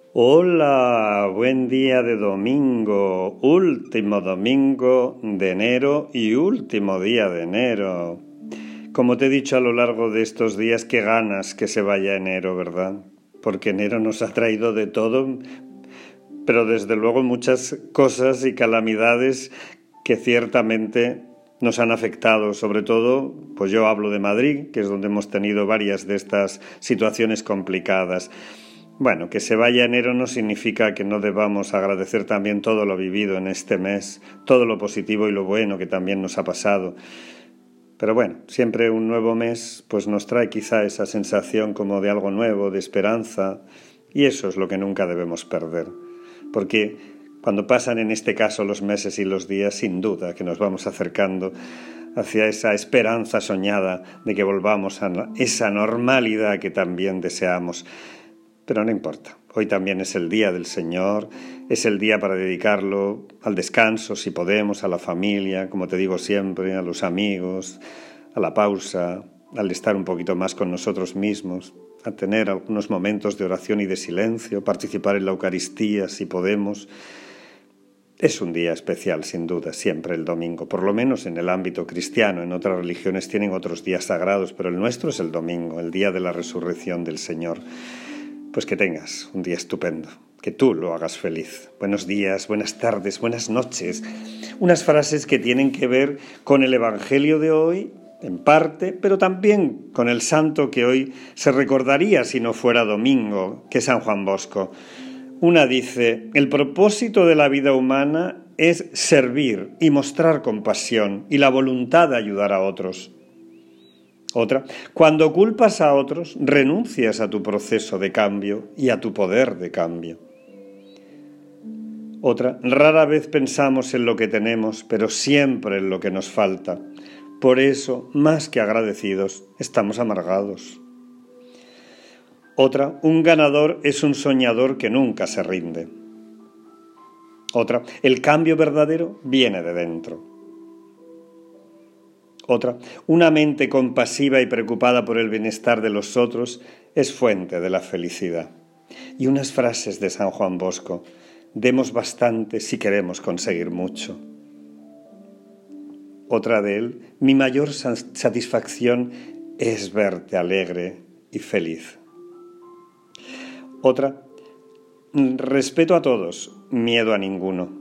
Hola, buen día de domingo, último domingo de enero y último día de enero. Como te he dicho a lo largo de estos días, qué ganas que se vaya enero, ¿verdad? Porque enero nos ha traído de todo, pero desde luego muchas cosas y calamidades que ciertamente nos han afectado. Sobre todo, pues yo hablo de Madrid, que es donde hemos tenido varias de estas situaciones complicadas. Bueno, que se vaya enero no significa que no debamos agradecer también todo lo vivido en este mes, todo lo positivo y lo bueno que también nos ha pasado. Pero bueno, siempre un nuevo mes pues nos trae quizá esa sensación como de algo nuevo, de esperanza, y eso es lo que nunca debemos perder. Porque cuando pasan en este caso los meses y los días, sin duda que nos vamos acercando hacia esa esperanza soñada de que volvamos a esa normalidad que también deseamos. Pero no importa, hoy también es el día del Señor, es el día para dedicarlo al descanso, si podemos, a la familia, como te digo siempre, a los amigos, a la pausa, al estar un poquito más con nosotros mismos, a tener algunos momentos de oración y de silencio, participar en la Eucaristía, si podemos. Es un día especial, sin duda, siempre el domingo, por lo menos en el ámbito cristiano. En otras religiones tienen otros días sagrados, pero el nuestro es el domingo, el día de la resurrección del Señor. Pues que tengas un día estupendo, que tú lo hagas feliz. Buenos días, buenas tardes, buenas noches. Unas frases que tienen que ver con el Evangelio de hoy, en parte, pero también con el santo que hoy se recordaría si no fuera domingo, que es San Juan Bosco. Una dice: el propósito de la vida humana es servir y mostrar compasión y la voluntad de ayudar a otros. Otra: cuando culpas a otros, renuncias a tu proceso de cambio y a tu poder de cambio. Otra: rara vez pensamos en lo que tenemos, pero siempre en lo que nos falta. Por eso, más que agradecidos, estamos amargados. Otra: un ganador es un soñador que nunca se rinde. Otra: el cambio verdadero viene de dentro. Otra: una mente compasiva y preocupada por el bienestar de los otros es fuente de la felicidad. Y unas frases de San Juan Bosco: demos bastante si queremos conseguir mucho. Otra de él: mi mayor satisfacción es verte alegre y feliz. Otra: respeto a todos, miedo a ninguno.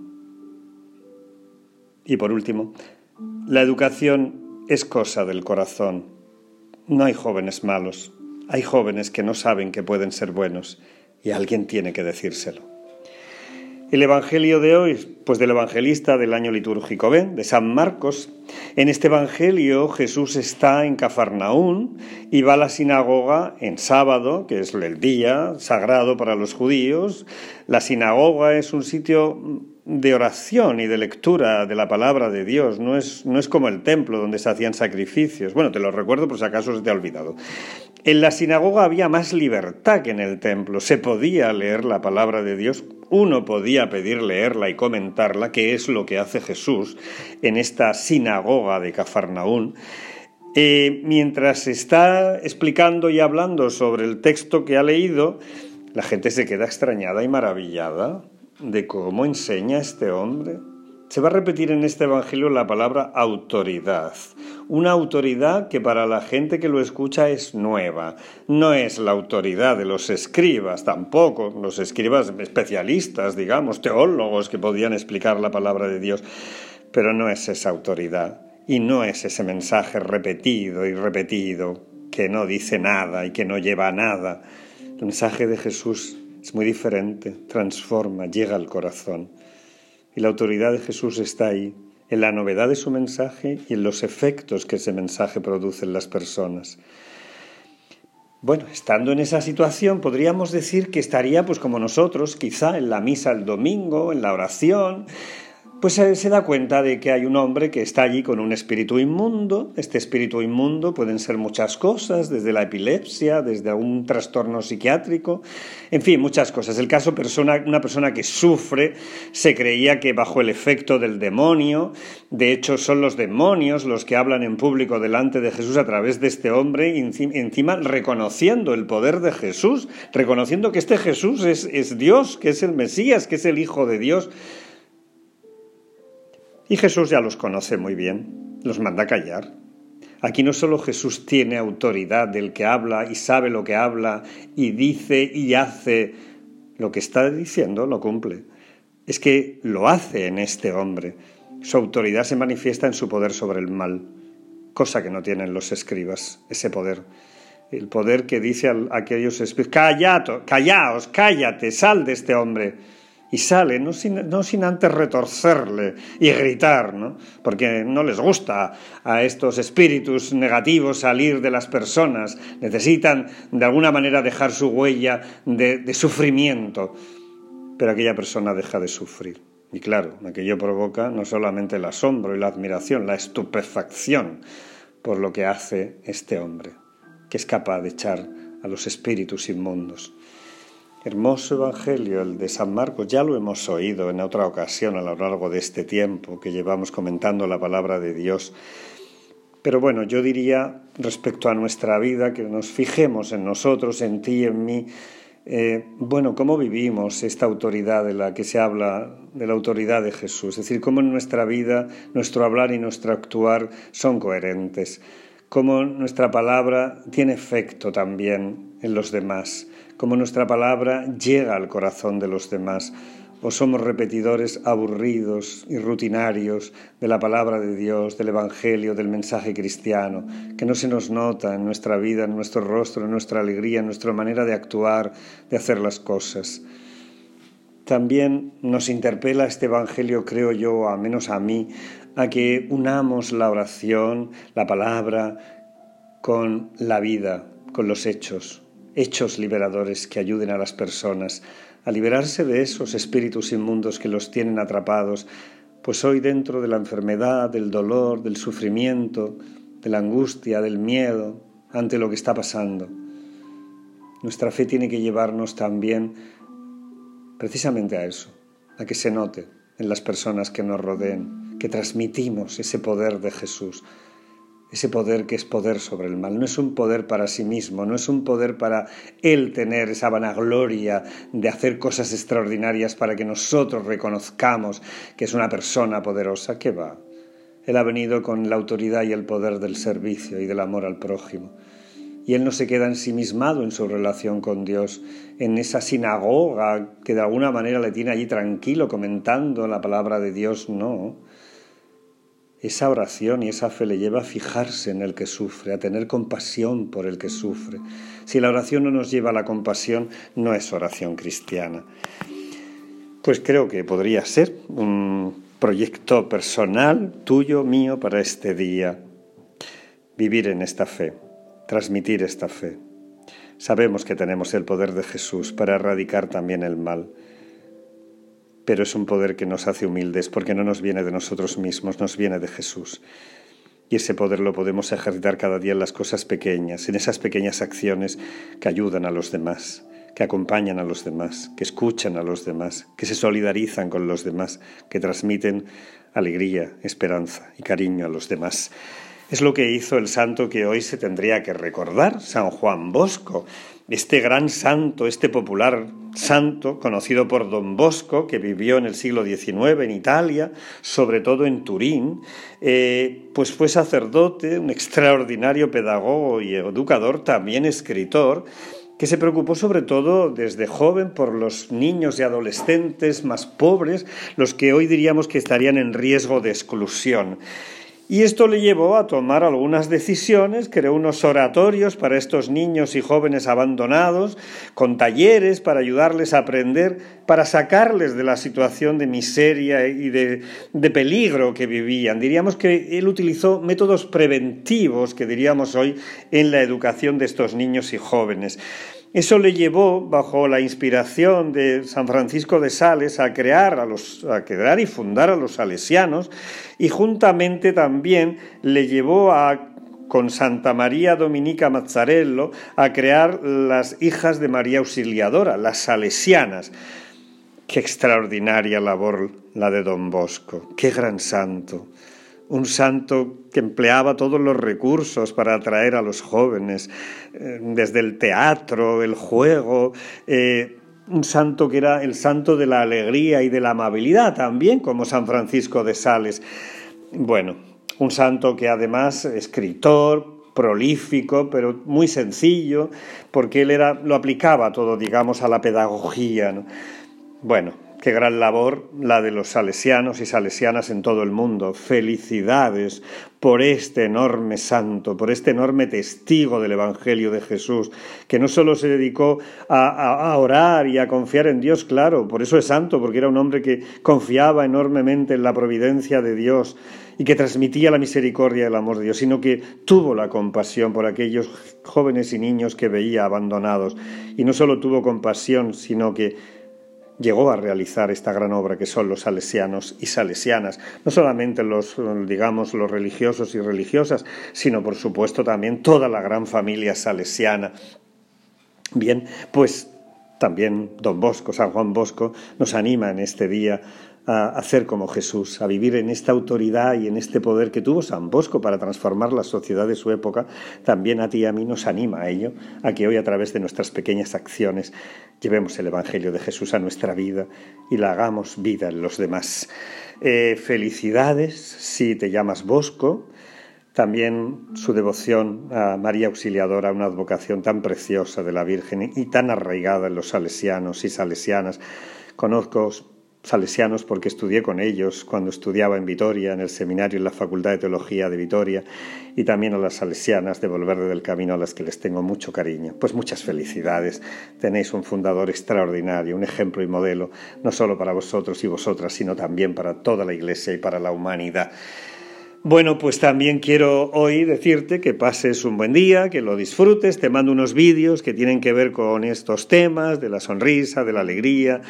Y por último: la educación es cosa del corazón. No hay jóvenes malos, hay jóvenes que no saben que pueden ser buenos y alguien tiene que decírselo. El Evangelio de hoy, pues del evangelista del año litúrgico B, de San Marcos. En este Evangelio Jesús está en Cafarnaún y va a la sinagoga en sábado, que es el día sagrado para los judíos. La sinagoga es un sitio de oración y de lectura de la palabra de Dios, no es como el templo donde se hacían sacrificios. Bueno, te lo recuerdo por si acaso se te ha olvidado. En la sinagoga había más libertad que en el templo, se podía leer la palabra de Dios, uno podía pedir leerla y comentarla, que es lo que hace Jesús en esta sinagoga de Cafarnaún. Mientras está explicando y hablando sobre el texto que ha leído, la gente se queda extrañada y maravillada de cómo enseña este hombre. Se va a repetir en este evangelio la palabra autoridad, una autoridad que para la gente que lo escucha es nueva. No es la autoridad de los escribas, tampoco, los escribas especialistas, digamos, teólogos que podían explicar la palabra de Dios, pero no es esa autoridad y no es ese mensaje repetido y repetido que no dice nada y que no lleva a nada. El mensaje de Jesús es muy diferente, transforma, llega al corazón. Y la autoridad de Jesús está ahí, en la novedad de su mensaje y en los efectos que ese mensaje produce en las personas. Bueno, estando en esa situación, podríamos decir que estaría pues como nosotros, quizá en la misa el domingo, en la oración, pues se da cuenta de que hay un hombre que está allí con un espíritu inmundo. Este espíritu inmundo pueden ser muchas cosas, desde la epilepsia, desde algún trastorno psiquiátrico, en fin, muchas cosas. El caso, una persona que sufre, se creía que bajo el efecto del demonio, de hecho son los demonios los que hablan en público delante de Jesús a través de este hombre, y encima reconociendo el poder de Jesús, reconociendo que este Jesús es Dios, que es el Mesías, que es el Hijo de Dios. Y Jesús ya los conoce muy bien, los manda a callar. Aquí no solo Jesús tiene autoridad del que habla y sabe lo que habla y dice y hace lo que está diciendo, lo cumple. Es que lo hace en este hombre. Su autoridad se manifiesta en su poder sobre el mal, cosa que no tienen los escribas, ese poder. El poder que dice a aquellos espíritus: callaos, cállate, sal de este hombre. Y sale, no sin antes retorcerle y gritar, ¿no? Porque no les gusta a estos espíritus negativos salir de las personas. Necesitan de alguna manera dejar su huella de sufrimiento. Pero aquella persona deja de sufrir. Y claro, aquello provoca no solamente el asombro y la admiración, la estupefacción por lo que hace este hombre, que es capaz de echar a los espíritus inmundos. Hermoso evangelio el de San Marcos, ya lo hemos oído en otra ocasión a lo largo de este tiempo que llevamos comentando la palabra de Dios. Pero bueno, yo diría respecto a nuestra vida que nos fijemos en nosotros, en ti, en mí. ¿Cómo vivimos esta autoridad de la que se habla, de la autoridad de Jesús? Es decir, cómo en nuestra vida, nuestro hablar y nuestro actuar son coherentes. Cómo nuestra palabra tiene efecto también en los demás, cómo nuestra palabra llega al corazón de los demás, o somos repetidores aburridos y rutinarios de la palabra de Dios, del Evangelio, del mensaje cristiano, que no se nos nota en nuestra vida, en nuestro rostro, en nuestra alegría, en nuestra manera de actuar, de hacer las cosas. También nos interpela este Evangelio, creo yo, al menos a mí, a que unamos la oración, la palabra, con la vida, con los hechos liberadores que ayuden a las personas a liberarse de esos espíritus inmundos que los tienen atrapados, pues hoy dentro de la enfermedad, del dolor, del sufrimiento, de la angustia, del miedo ante lo que está pasando. Nuestra fe tiene que llevarnos también precisamente a eso, a que se note en las personas que nos rodeen, que transmitimos ese poder de Jesús, ese poder que es poder sobre el mal. No es un poder para sí mismo, no es un poder para Él tener esa vanagloria de hacer cosas extraordinarias para que nosotros reconozcamos que es una persona poderosa. ¿Qué va? Él ha venido con la autoridad y el poder del servicio y del amor al prójimo. Y Él no se queda ensimismado en su relación con Dios, en esa sinagoga que de alguna manera le tiene allí tranquilo comentando la palabra de Dios, no. Esa oración y esa fe le lleva a fijarse en el que sufre, a tener compasión por el que sufre. Si la oración no nos lleva a la compasión, no es oración cristiana. Pues creo que podría ser un proyecto personal, tuyo, mío, para este día. Vivir en esta fe, transmitir esta fe. Sabemos que tenemos el poder de Jesús para erradicar también el mal. Pero es un poder que nos hace humildes porque no nos viene de nosotros mismos, nos viene de Jesús. Y ese poder lo podemos ejercitar cada día en las cosas pequeñas, en esas pequeñas acciones que ayudan a los demás, que acompañan a los demás, que escuchan a los demás, que se solidarizan con los demás, que transmiten alegría, esperanza y cariño a los demás. Es lo que hizo el santo que hoy se tendría que recordar, San Juan Bosco, este gran santo, este popular santo, conocido por Don Bosco, que vivió en el siglo XIX en Italia, sobre todo en Turín, pues fue sacerdote, un extraordinario pedagogo y educador, también escritor, que se preocupó sobre todo desde joven por los niños y adolescentes más pobres, los que hoy diríamos que estarían en riesgo de exclusión. Y esto le llevó a tomar algunas decisiones, creó unos oratorios para estos niños y jóvenes abandonados, con talleres para ayudarles a aprender, para sacarles de la situación de miseria y de peligro que vivían. Diríamos que él utilizó métodos preventivos, que diríamos hoy, en la educación de estos niños y jóvenes. Eso le llevó, bajo la inspiración de San Francisco de Sales, a crear y fundar a los salesianos, y juntamente también le llevó con Santa María Dominica Mazzarello a crear las hijas de María Auxiliadora, las salesianas. Qué extraordinaria labor la de Don Bosco, qué gran santo. Un santo que empleaba todos los recursos para atraer a los jóvenes, desde el teatro, el juego, un santo que era el santo de la alegría y de la amabilidad también, como San Francisco de Sales. Bueno, un santo que además escritor, prolífico, pero muy sencillo, porque él lo aplicaba todo, digamos, a la pedagogía, ¿no? Bueno, qué gran labor la de los salesianos y salesianas en todo el mundo. Felicidades por este enorme santo, por este enorme testigo del Evangelio de Jesús, que no solo se dedicó a orar y a confiar en Dios, claro, por eso es santo, porque era un hombre que confiaba enormemente en la providencia de Dios y que transmitía la misericordia y el amor de Dios, sino que tuvo la compasión por aquellos jóvenes y niños que veía abandonados. Y no solo tuvo compasión, sino que llegó a realizar esta gran obra que son los salesianos y salesianas, no solamente los religiosos y religiosas, sino por supuesto también toda la gran familia salesiana. Bien, pues también Don Bosco, San Juan Bosco, nos anima en este día a hacer como Jesús, a vivir en esta autoridad y en este poder que tuvo San Bosco para transformar la sociedad de su época. También a ti y a mí nos anima a ello, a que hoy a través de nuestras pequeñas acciones llevemos el Evangelio de Jesús a nuestra vida y la hagamos vida en los demás. Felicidades si te llamas Bosco. También su devoción a María Auxiliadora, una advocación tan preciosa de la Virgen y tan arraigada en los salesianos y salesianas. Conozco salesianos porque estudié con ellos cuando estudiaba en Vitoria, en el seminario en la Facultad de Teología de Vitoria, y también a las salesianas de Valverde del Camino, a las que les tengo mucho cariño. Pues muchas felicidades, tenéis un fundador extraordinario, un ejemplo y modelo, no solo para vosotros y vosotras, sino también para toda la Iglesia y para la humanidad. Bueno, pues también quiero hoy decirte que pases un buen día, que lo disfrutes. Te mando unos vídeos que tienen que ver con estos temas de la sonrisa, de la alegría,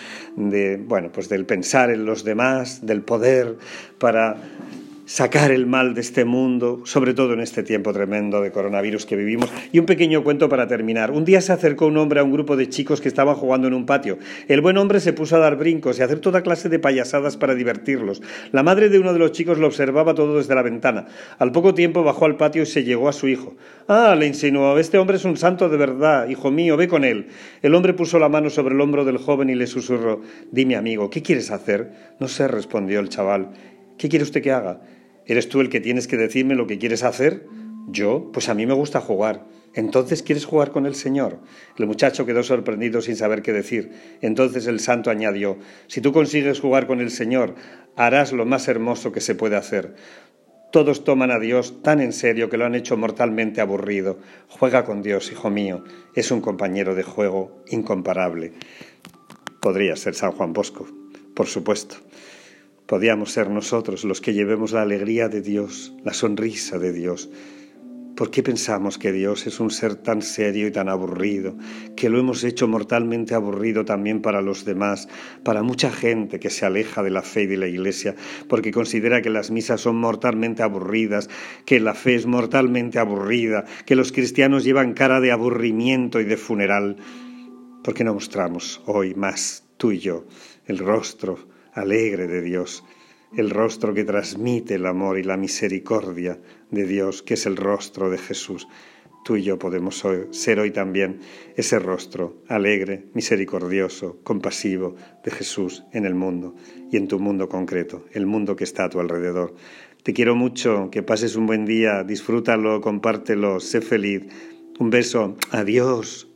del pensar en los demás, del poder para sacar el mal de este mundo, sobre todo en este tiempo tremendo de coronavirus que vivimos. Y un pequeño cuento para terminar. Un día se acercó un hombre a un grupo de chicos que estaban jugando en un patio. El buen hombre se puso a dar brincos y a hacer toda clase de payasadas para divertirlos. La madre de uno de los chicos lo observaba todo desde la ventana. Al poco tiempo bajó al patio y se llegó a su hijo. «Ah», le insinuó, «este hombre es un santo de verdad, hijo mío, ve con él». El hombre puso la mano sobre el hombro del joven y le susurró: «Dime, amigo, ¿qué quieres hacer?» «No sé», respondió el chaval. «¿Qué quiere usted que haga?» «¿Eres tú el que tienes que decirme lo que quieres hacer?» «¿Yo? Pues a mí me gusta jugar». «¿Entonces quieres jugar con el Señor?» El muchacho quedó sorprendido sin saber qué decir. Entonces el santo añadió: «Si tú consigues jugar con el Señor, harás lo más hermoso que se puede hacer. Todos toman a Dios tan en serio que lo han hecho mortalmente aburrido. Juega con Dios, hijo mío. Es un compañero de juego incomparable». Podría ser San Juan Bosco, por supuesto. Podíamos ser nosotros los que llevemos la alegría de Dios, la sonrisa de Dios. ¿Por qué pensamos que Dios es un ser tan serio y tan aburrido, que lo hemos hecho mortalmente aburrido también para los demás, para mucha gente que se aleja de la fe y de la Iglesia, porque considera que las misas son mortalmente aburridas, que la fe es mortalmente aburrida, que los cristianos llevan cara de aburrimiento y de funeral? ¿Por qué no mostramos hoy más, tú y yo, el rostro alegre de Dios, el rostro que transmite el amor y la misericordia de Dios, que es el rostro de Jesús? Tú y yo podemos ser hoy también ese rostro alegre, misericordioso, compasivo de Jesús en el mundo y en tu mundo concreto, el mundo que está a tu alrededor. Te quiero mucho, que pases un buen día, disfrútalo, compártelo, sé feliz. Un beso, adiós.